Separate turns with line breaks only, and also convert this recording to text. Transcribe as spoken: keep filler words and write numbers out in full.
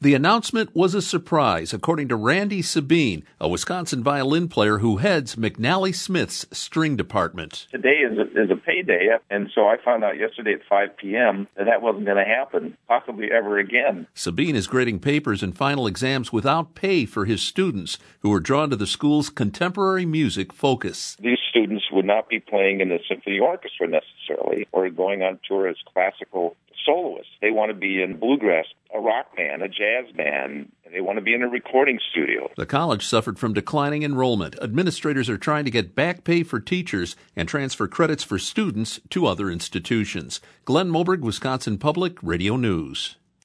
The announcement was a surprise, according to Randy Sabine, a Wisconsin violin player who heads McNally Smith's string department.
Today is a, is a payday, and so I found out yesterday at five p.m. that that wasn't going to happen, possibly ever again.
Sabine is grading papers and final exams without pay for his students, who are drawn to the school's contemporary music focus.
These students would not be playing in the symphony orchestra necessarily, or going on tour as classical soloists. They want to be in bluegrass, a rock band, a jazz band, and they want to be in a recording studio.
The college suffered from declining enrollment. Administrators are trying to get back pay for teachers and transfer credits for students to other institutions. Glenn Moberg, Wisconsin Public Radio News.